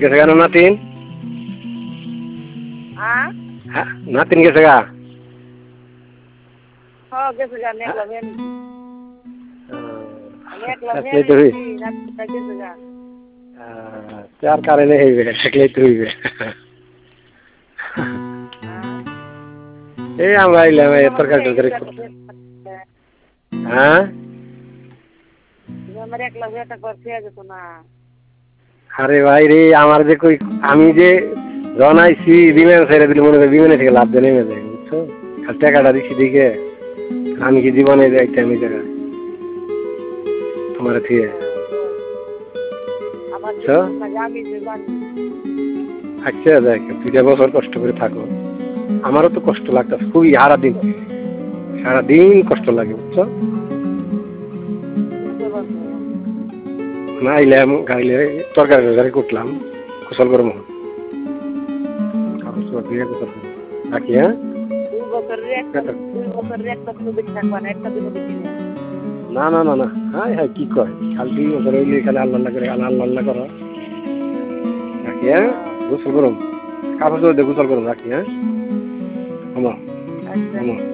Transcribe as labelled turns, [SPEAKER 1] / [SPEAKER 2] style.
[SPEAKER 1] গেছে কেন নাতিন? নাতিন গেছে গা? আর কারেন্ট হইবে থাকলেই তো হইবে। এই আমরা আইলাম তরকারি টরকারি। হ্যাঁ আরে ভাই রে আমার যে কই আমি যে যখন আইসি বিমান ছেড়ে দিলে মনে করি বিমানে থেকে লাভ দিয়ে নেমে যায় বুঝছো। আর টাকাটা দিচ্ছি দিকে আমি কি জীবনে যাইতাম এই জায়গায় তোমার থেকে। আচ্ছা দেখ 2টা বছর কষ্ট করে থাকো। আমারও তো কষ্ট লাগতেছে খুবই সারাদিন কষ্ট লাগে বুঝছো। না আইলাম গাইলে তরকারি করলাম গোসল করবো রাখি। হ্যাঁ না না না না হ্যাঁ হ্যাঁ কি কয় কাল 2 বছর হইলে এখানে আল্লাহ করে আল্লাহ করো রাখি। হ্যাঁ গোসল করুন কাপড় গোসল করুন রাখি। হ্যাঁ